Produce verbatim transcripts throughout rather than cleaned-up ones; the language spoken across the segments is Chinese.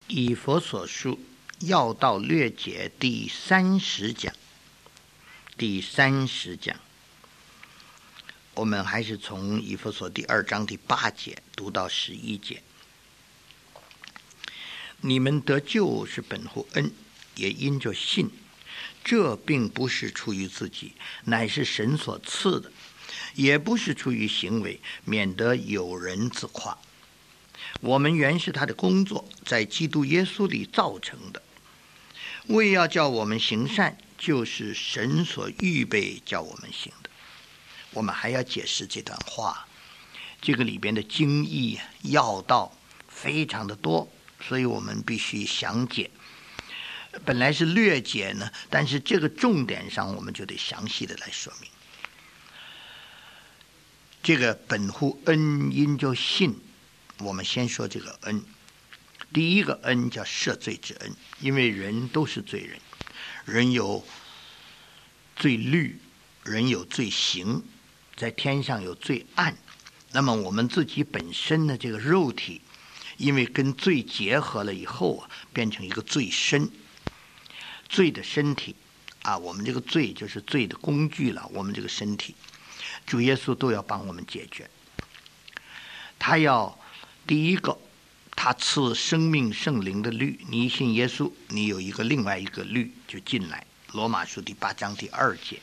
以弗所书要道略解第三十讲，第三十讲，我们还是从以弗所第二章第八节读到十一节。你们得救是本乎恩，也因着信。这并不是出于自己，乃是神所赐的；也不是出于行为，免得有人自夸。我们原是他的工作，在基督耶稣里造成的，为要叫我们行善，就是神所预备叫我们行的。我们还要解释这段话，这个里边的经义要道非常的多，所以我们必须详解。本来是略解呢，但是这个重点上我们就得详细的来说明。这个本乎恩，因就信。我们先说这个恩，第一个恩叫赦罪之恩，因为人都是罪人，人有罪律，人有罪行，在天上有罪案。那么我们自己本身的这个肉体，因为跟罪结合了以后啊，变成一个罪身，罪的身体啊，我们这个罪就是罪的工具了。我们这个身体，主耶稣都要帮我们解决。他要第一个，他赐生命圣灵的律，你一信耶稣，你有一个另外一个律就进来。罗马书第八章第二节，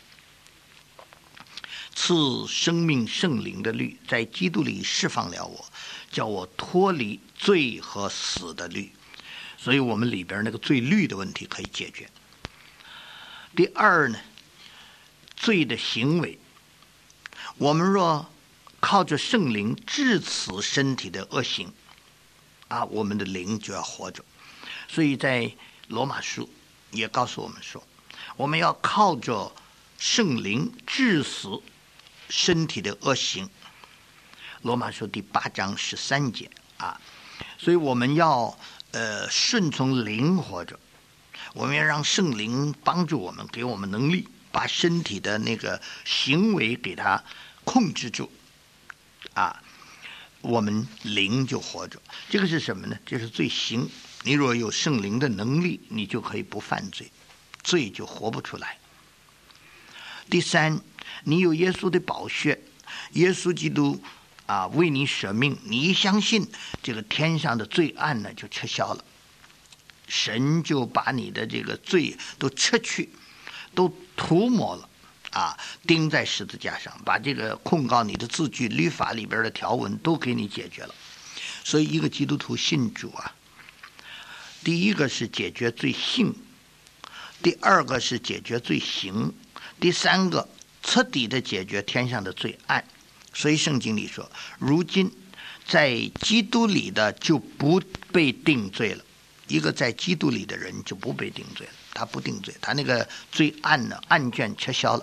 赐生命圣灵的律，在基督里释放了我，叫我脱离罪和死的律。所以我们里边那个罪律的问题可以解决。第二呢，罪的行为，我们若靠着圣灵治死身体的恶行啊，我们的灵就要活着。所以在罗马书也告诉我们说，我们要靠着圣灵治死身体的恶行。罗马书第八章十三节啊，所以我们要呃顺从灵活着，我们要让圣灵帮助我们，给我们能力，把身体的那个行为给它控制住啊，我们灵就活着。这个是什么呢？这是罪行。你若有圣灵的能力，你就可以不犯罪，罪就活不出来。第三，你有耶稣的宝血，耶稣基督啊为你舍命，你一相信，这个天上的罪案呢就撤销了，神就把你的这个罪都撤去，都涂抹了啊，钉在十字架上，把这个控告你的字句、律法里边的条文都给你解决了。所以一个基督徒信主啊，第一个是解决罪性，第二个是解决罪行，第三个彻底的解决天上的罪案。所以圣经里说，如今在基督里的就不被定罪了。一个在基督里的人就不被定罪了，他不定罪，他那个罪案呢，案卷撤销了。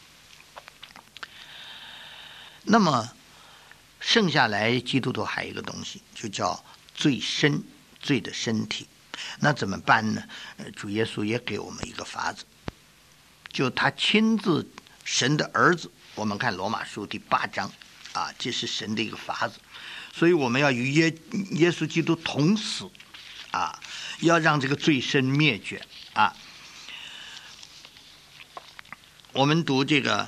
那么剩下来基督徒还有一个东西，就叫罪身，罪的身体。那怎么办呢？主耶稣也给我们一个法子，就他亲自，神的儿子，我们看罗马书第八章啊，这是神的一个法子。所以我们要与耶耶稣基督同死啊，要让这个罪身灭绝啊。我们读这个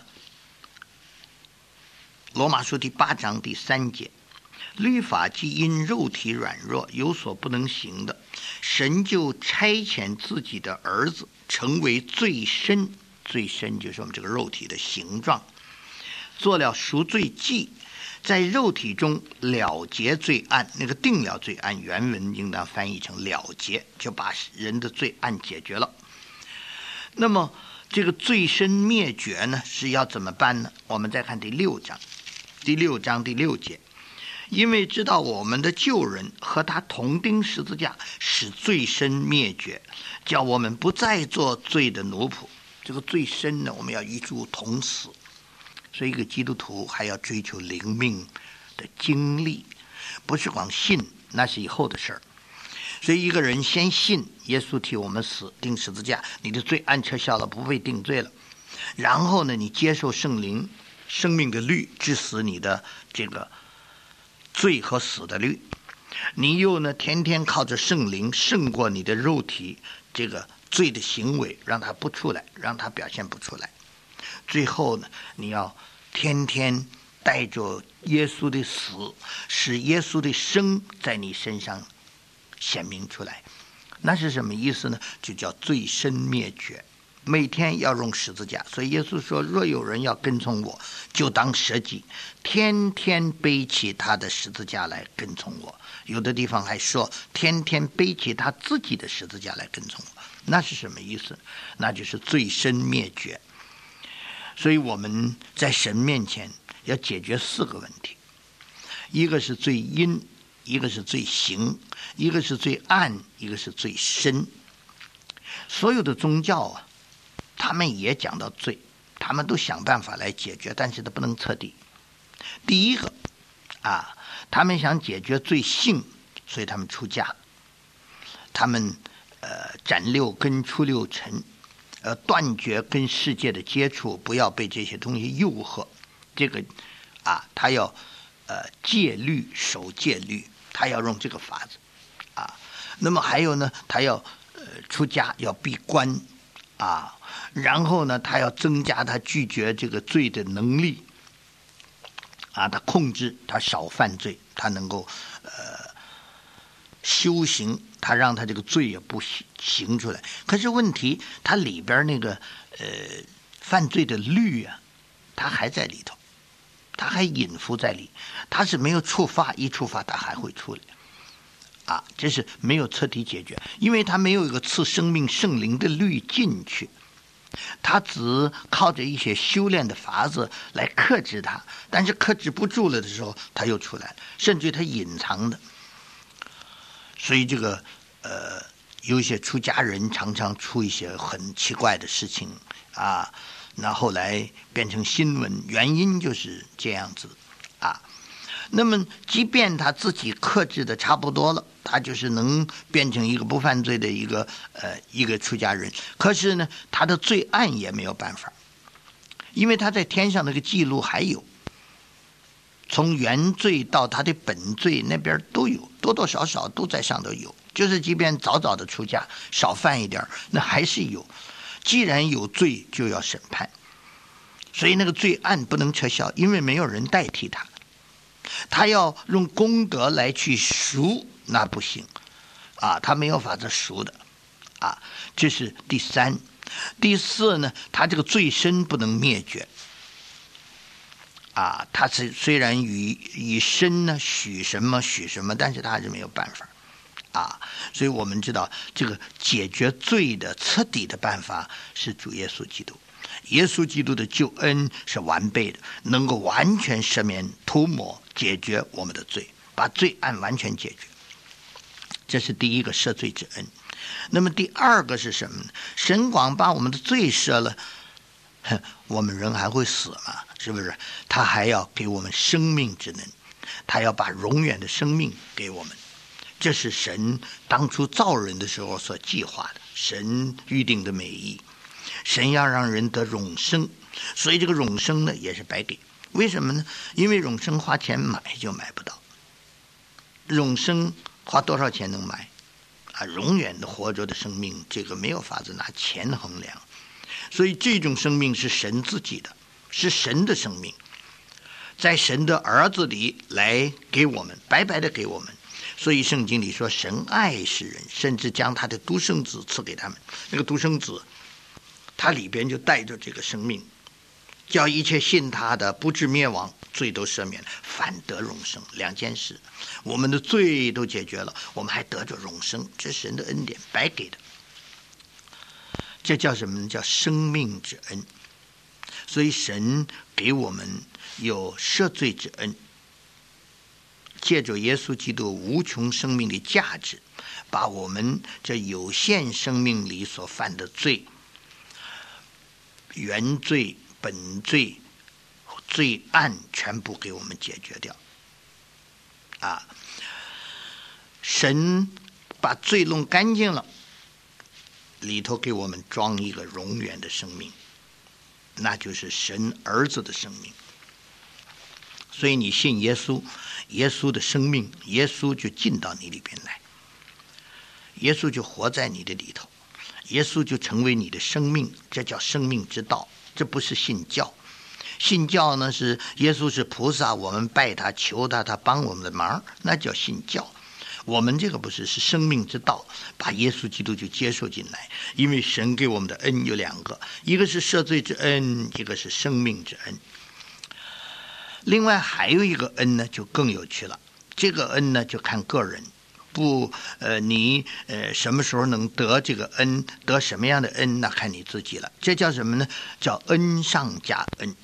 罗马书第八章第三节，律法既因肉体软弱有所不能行的，神就差遣自己的儿子成为罪身，罪身就是我们这个肉体的形状，做了赎罪祭，在肉体中了结罪案。那个定了罪案，原文应当翻译成了结，就把人的罪案解决了。那么这个罪身灭绝呢，是要怎么办呢？我们再看第六章，第六章第六节，因为知道我们的旧人和他同钉十字架，使罪身灭绝，叫我们不再做罪的奴仆。这个罪身呢，我们要与主同死。所以一个基督徒还要追求灵命的经历，不是光信，那是以后的事儿。所以一个人先信耶稣替我们死，钉十字架，你的罪案撤销了，不被定罪了。然后呢，你接受圣灵生命的律，致死你的这个罪和死的律。 你又呢天天靠着圣灵胜过你的肉体这个罪的行为，让它不出来，让它表现不出来。最后呢，你要天天带着耶稣的死，使耶稣的生在你身上显明出来。那是什么意思呢？就叫罪身灭绝。每天要用十字架，所以耶稣说，若有人要跟从我，就当舍己，天天背起他的十字架来跟从我。有的地方还说，天天背起他自己的十字架来跟从我。那是什么意思？那就是罪身灭绝。所以我们在神面前要解决四个问题，一个是罪因，一个是罪行，一个是罪暗，一个是罪深。所有的宗教啊，他们也讲到罪，他们都想办法来解决，但是都不能彻底。第一个啊，他们想解决罪性，所以他们出家，他们呃斩六根出六尘，呃断绝跟世界的接触，不要被这些东西诱惑。这个啊，他要呃戒律，守戒律，他要用这个法子啊。那么还有呢，他要呃出家，要闭关啊。然后呢，他要增加他拒绝这个罪的能力啊，他控制他少犯罪，他能够呃修行，他让他这个罪也不行出来。可是问题，他里边那个呃犯罪的律啊，他还在里头，他还隐伏在里，他是没有触发，一触发他还会出来啊，这是没有彻底解决，因为他没有一个赐生命圣灵的律进去。他只靠着一些修炼的法子来克制他，但是克制不住了的时候，他又出来了，甚至他隐藏的。所以这个呃，有一些出家人常常出一些很奇怪的事情啊，那后来变成新闻，原因就是这样子啊。那么即便他自己克制的差不多了，他就是能变成一个不犯罪的一个呃一个出家人，可是呢，他的罪案也没有办法，因为他在天上那个记录还有，从原罪到他的本罪那边都有，多多少少都在上头有，就是即便早早的出家，少犯一点，那还是有。既然有罪，就要审判，所以那个罪案不能撤销，因为没有人代替他。他要用功德来去赎，那不行啊，他没有法子赎的啊。这是第三。第四呢，他这个罪身不能灭绝啊。他是虽然与以身呢许什么许什么，但是他还是没有办法啊。所以我们知道，这个解决罪的彻底的办法是主耶稣基督。耶稣基督的救恩是完备的，能够完全赦免、涂抹、解决我们的罪，把罪案完全解决。这是第一个赦罪之恩。那么第二个是什么呢？神光把我们的罪赦了，我们人还会死吗？是不是？他还要给我们生命之能，他要把永远的生命给我们。这是神当初造人的时候所计划的，神预定的美意。神要让人得永生，所以这个永生呢也是白给。为什么呢？因为永生花钱买就买不到，永生花多少钱能买啊？永远的活着的生命，这个没有法子拿钱衡量。所以这种生命是神自己的，是神的生命，在神的儿子里来给我们，白白的给我们。所以圣经里说，神爱世人，甚至将他的独生子赐给他们。那个独生子他里边就带着这个生命，叫一切信他的不至灭亡，罪都赦免，反得永生。两件事，我们的罪都解决了，我们还得着永生，这是神的恩典，白给的。这叫什么呢？叫生命之恩。所以神给我们有赦罪之恩，借着耶稣基督无穷生命的价值，把我们这有限生命里所犯的罪，原罪、本罪、罪案全部给我们解决掉啊！神把罪弄干净了，里头给我们装一个永远的生命，那就是神儿子的生命。 所以你信耶稣，耶稣的生命，耶稣就进到你里边来，耶稣就活在你的里头，耶稣就成为你的生命，这叫生命之道。这不是信教，信教呢是耶稣是菩萨，我们拜他求他，他帮我们的忙，那叫信教。我们这个不是，是生命之道，把耶稣基督就接受进来。因为神给我们的恩有两个，一个是赦罪之恩，一个是生命之恩。另外还有一个恩呢，就更有趣了。这个恩呢，就看个人，不，呃，你呃什么时候能得这个恩，得什么样的恩，那看你自己了。这叫什么呢？叫恩上加恩。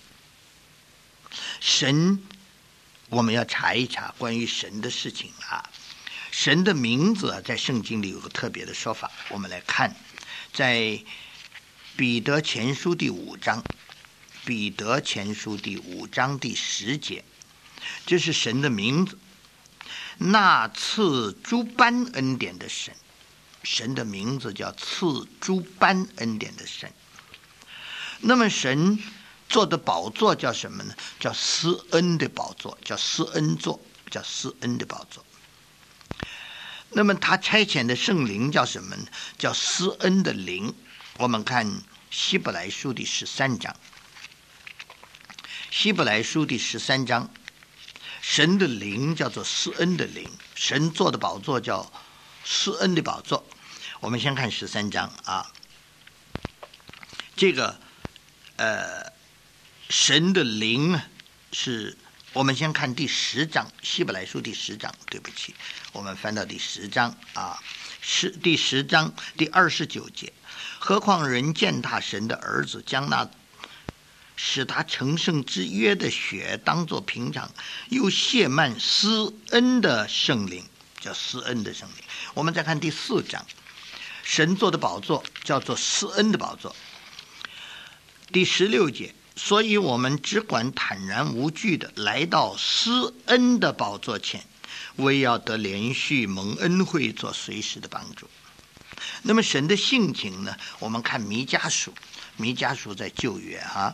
神，我们要查一查关于神的事情啊。神的名字啊，在圣经里有个特别的说法，我们来看，在彼得前书第五章。彼得前书第五章第十节，这是神的名字，那赐诸般恩典的神。神的名字叫赐诸般恩典的神。那么神坐的宝座叫什么呢？叫施恩的宝座，叫施恩座，叫施恩的宝座。那么他差遣的圣灵叫什么呢？叫施恩的灵。我们看希伯来书第十三章。希伯来书第十三章，神的灵叫做施恩的灵，神坐的宝座叫施恩的宝座。我们先看十三章啊，这个呃，神的灵是，我们先看第十章，希伯来书第十章，对不起，我们翻到第十章啊，是第十章第二十九节，何况人践踏神的儿子，将那使他成圣之约的血当作平常，又亵慢施恩的圣灵，叫施恩的圣灵。我们再看第四章，神座的宝座叫做施恩的宝座。第十六节，所以我们只管坦然无惧的来到施恩的宝座前，为要得连续蒙恩惠，做随时的帮助。那么神的性情呢？我们看弥迦书，弥迦书在旧约啊，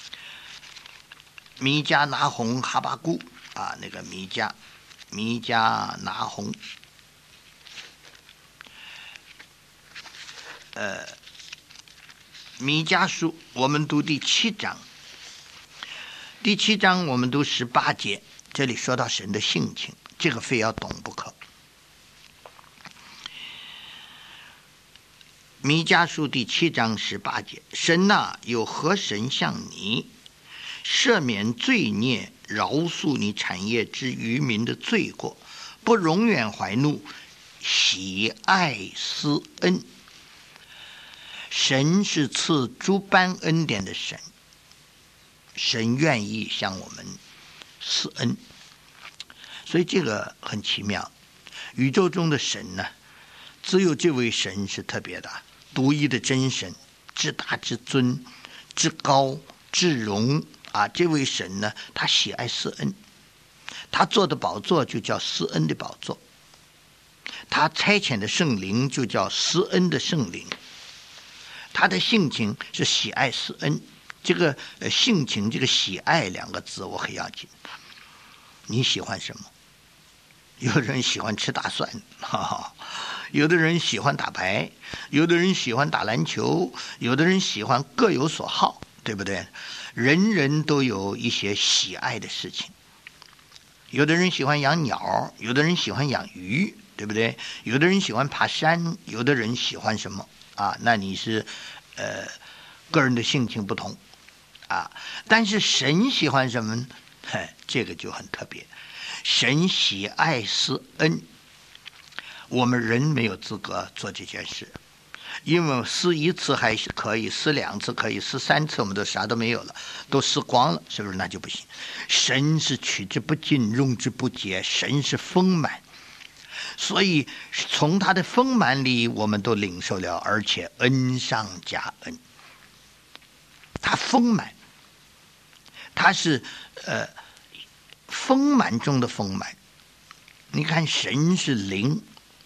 弥迦拿红哈巴谷啊，那个弥迦弥迦拿红，呃，弥迦书我们读第七章，第七章我们读十八节，这里说到神的性情，这个非要懂不可。弥迦书第七章十八节，神啊，有何神像你，赦免罪孽，饶恕你产业之渔民的罪过，不永远怀怒，喜爱施恩。神是赐诸般恩典的神，神愿意向我们施恩，所以这个很奇妙。宇宙中的神呢，只有这位神是特别的，独一的真神，至大至尊，至高至荣啊！这位神呢，他喜爱施恩，他坐的宝座就叫施恩的宝座，他差遣的圣灵就叫施恩的圣灵。他的性情是喜爱施恩，这个呃性情，这个喜爱两个字我很要紧。你喜欢什么？有的人喜欢吃大蒜，哈哈，有的人喜欢打牌，有的人喜欢打篮球，有的人喜欢各有所好，对不对？人人都有一些喜爱的事情。有的人喜欢养鸟，有的人喜欢养鱼，对不对？有的人喜欢爬山，有的人喜欢什么啊？那你是呃个人的性情不同啊。但是神喜欢什么呢？嘿，这个就很特别。神喜爱施恩，我们人没有资格做这件事，因为施一次还是可以，施两次可以，施三次我们都啥都没有了，都施光了，是不是？那就不行。神是取之不尽，用之不竭，神是丰满，所以从他的丰满里我们都领受了，而且恩上加恩。他丰满，他是呃丰满中的丰满。你看神是灵，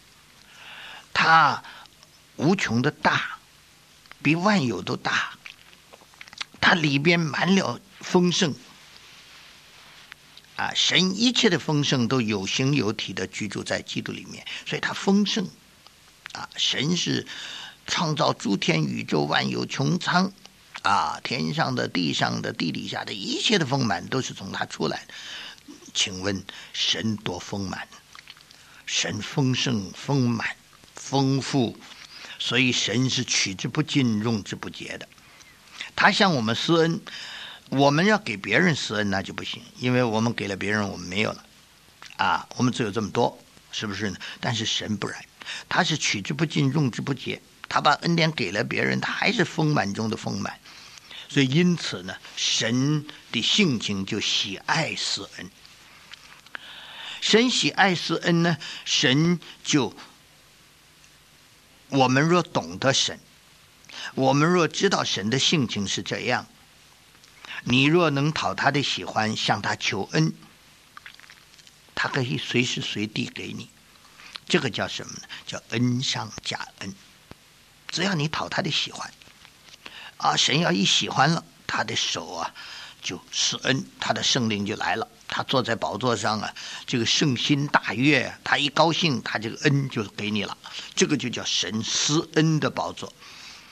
他无穷的大，比万有都大，它里边满了丰盛啊，神一切的丰盛都有形有体的居住在基督里面，所以他丰盛啊。神是创造诸天宇宙万有穹苍啊，天上的地上的地底下的一切的丰满都是从他出来的。请问神多丰满？神丰盛丰满丰富，所以神是取之不尽用之不竭的。他向我们施恩，我们要给别人施恩那就不行，因为我们给了别人我们没有了啊，我们只有这么多，是不是呢？但是神不然，他是取之不尽用之不竭，他把恩典给了别人，他还是丰满中的丰满。所以因此呢，神的性情就喜爱施恩。神喜爱施恩呢，神就，我们若懂得神，我们若知道神的性情是这样，你若能讨他的喜欢，向他求恩，他可以随时随地给你。这个叫什么呢？叫恩上加恩。只要你讨他的喜欢啊，神要一喜欢了，他的手啊就施恩，他的圣灵就来了，他坐在宝座上啊，这个圣心大悦，他一高兴，他这个恩就给你了。这个就叫神施恩的宝座。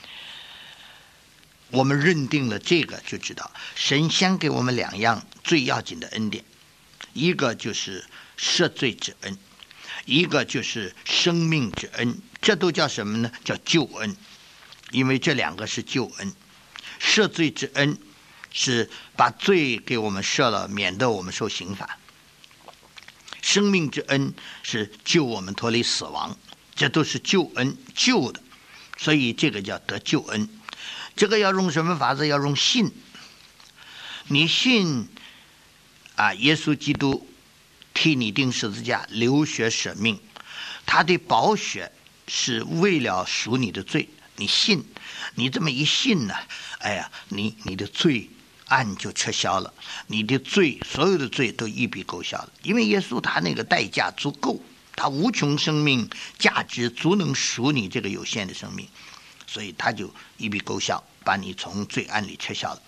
我们认定了这个，就知道神先给我们两样最要紧的恩典，一个就是赦罪之恩，一个就是生命之恩。这都叫什么呢？叫救恩，因为这两个是救恩。赦罪之恩是把罪给我们赦了，免得我们受刑罚。生命之恩是救我们脱离死亡，这都是救恩，救的，所以这个叫得救恩。这个要用什么法子？要用信。你信啊，耶稣基督替你钉十字架，流血舍命，他的宝血是为了赎你的罪。你信，你这么一信呢，哎呀，你你的罪案就撤销了，你的罪所有的罪都一笔勾销了。因为耶稣他那个代价足够，他无穷生命价值足能赎你这个有限的生命，所以他就一笔勾销，把你从罪案里撤销了。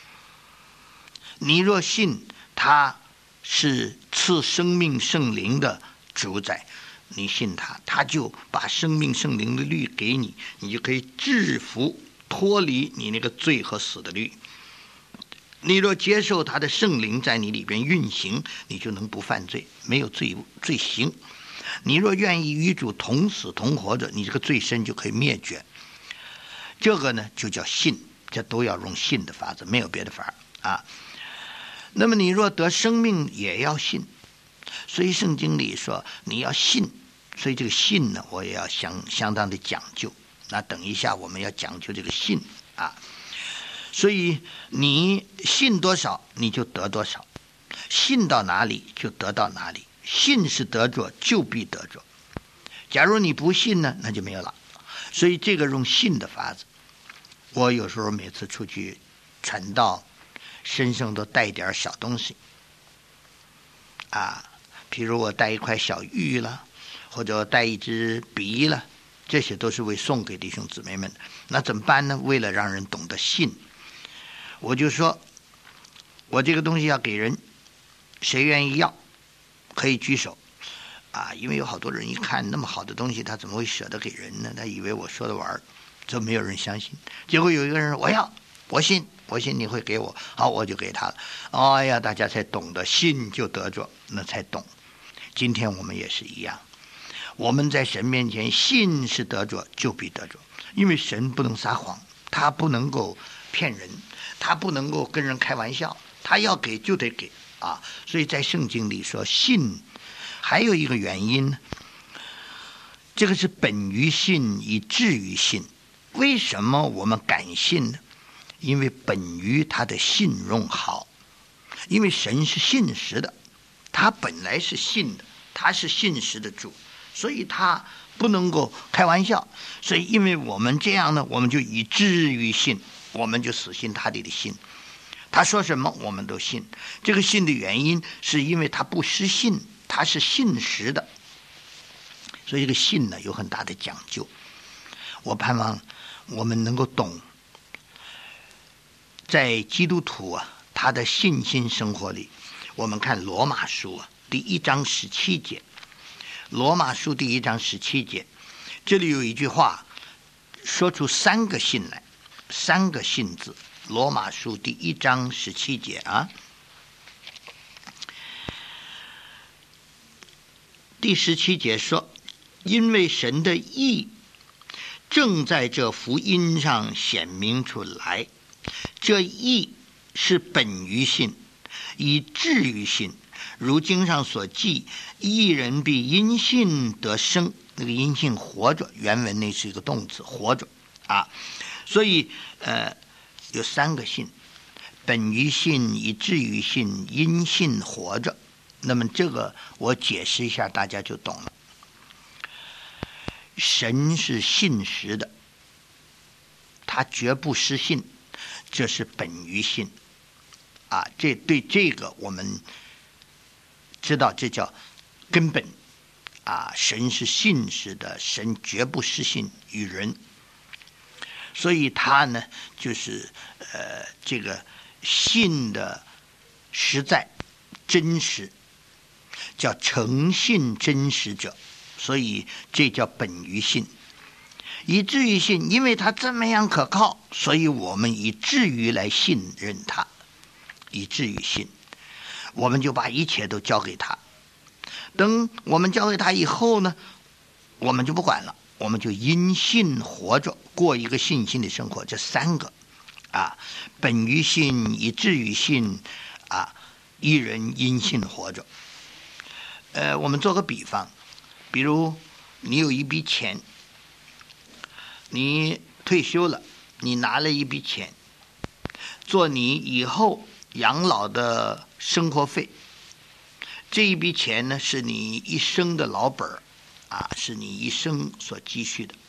你若信他是赐生命圣灵的主宰，你信他，他就把生命圣灵的律给你，你就可以制服脱离你那个罪和死的律。你若接受他的圣灵在你里边运行，你就能不犯罪，没有罪罪行。你若愿意与主同死同活着，你这个罪身就可以灭绝。这个呢就叫信，这都要用信的法子，没有别的法啊。那么你若得生命也要信，所以圣经里说你要信，所以这个信呢我也要相相当的讲究。那等一下我们要讲究这个信啊。所以你信多少你就得多少，信到哪里就得到哪里，信是得着就必得着。假如你不信呢，那就没有了。所以这个用信的法子，我有时候每次出去传道，身上都带点小东西啊，譬如我带一块小玉了，或者带一支笔了，这些都是为送给弟兄姊妹们的。那怎么办呢？为了让人懂得信，我就说我这个东西要给人，谁愿意要可以举手啊，因为有好多人一看那么好的东西，他怎么会舍得给人呢？他以为我说的玩儿，就没有人相信。结果有一个人说我要，我信，我信你会给我，好，我就给他了。哎呀，大家才懂得信就得着，那才懂。今天我们也是一样，我们在神面前信是得着就必得着，因为神不能撒谎，他不能够骗人，他不能够跟人开玩笑，他要给就得给啊。所以在圣经里说信还有一个原因，这个是本于信以至于信。为什么我们敢信呢？因为本于他的信用好，因为神是信实的，他本来是信的，他是信实的主，所以他不能够开玩笑。所以因为我们这样呢，我们就以至于信，我们就死信他里的信，他说什么我们都信。这个信的原因是因为他不失信，他是信实的，所以这个信呢有很大的讲究。我盼望我们能够懂，在基督徒啊他的信心生活里， 我们看罗马书啊，第一章十七节，罗马书第一章十七节，这里有一句话说出三个信来，三个信字。罗马书第一章十七节啊，第十七节说，因为神的义正在这福音上显明出来，这义是本于信，以至于信。如经上所记，义人必因信得生。那个因信活着，原文那是一个动词，活着啊。所以呃，有三个信：本于信，以至于信，因信活着。那么这个我解释一下，大家就懂了。神是信实的，他绝不失信，这是本于信啊。这对这个我们知道，这叫根本啊。神是信实的，神绝不失信于人，所以他呢，就是呃这个信的实在真实，叫诚信真实者。所以这叫本于信，以至于信，因为他这么样可靠，所以我们以至于来信任他，以至于信，我们就把一切都交给他。等我们交给他以后呢，我们就不管了，我们就因信活着，过一个信心的生活。这三个啊，本于信，以至于信啊，一人因信活着。呃，我们做个比方，比如你有一笔钱，你退休了，你拿了一笔钱做你以后养老的生活费，这一笔钱呢是你一生的老本啊，是你一生所积蓄的。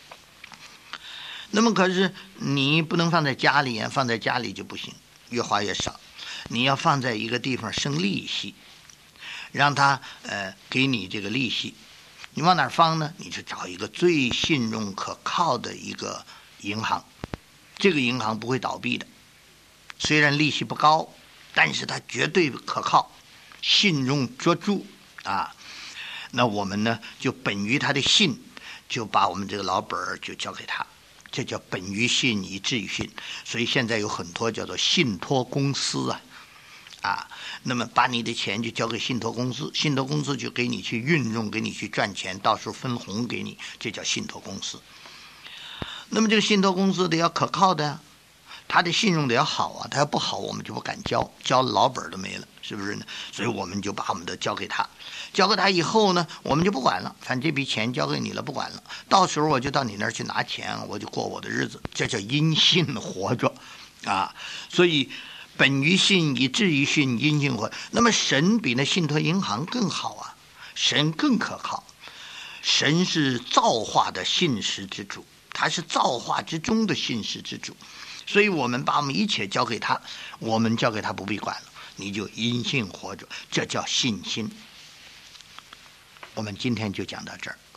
那么可是你不能放在家里，放在家里就不行，越花越少，你要放在一个地方生利息，让他呃给你这个利息。你往哪儿放呢？你就找一个最信用可靠的一个银行，这个银行不会倒闭的，虽然利息不高，但是它绝对可靠，信用卓著啊。那我们呢，就本于他的信，就把我们这个老本儿就交给他，这叫本于信，以至于信。所以现在有很多叫做信托公司啊。啊，那么把你的钱就交给信托公司，信托公司就给你去运用，给你去赚钱，到时候分红给你，这叫信托公司。那么这个信托公司得要可靠的呀，他的信用得要好啊，他要不好我们就不敢交，交老本都没了，是不是呢？所以我们就把我们的交给他，交给他以后呢，我们就不管了，反正这笔钱交给你了，不管了，到时候我就到你那儿去拿钱，我就过我的日子，这叫因信活着啊。所以本于信，以至于信，因信活。那么神比那信托银行更好啊，神更可靠。神是造化的信实之主，他是造化之中的信实之主，所以我们把我们一切交给他，我们交给他不必管了，你就因信活着，这叫信心。我们今天就讲到这儿。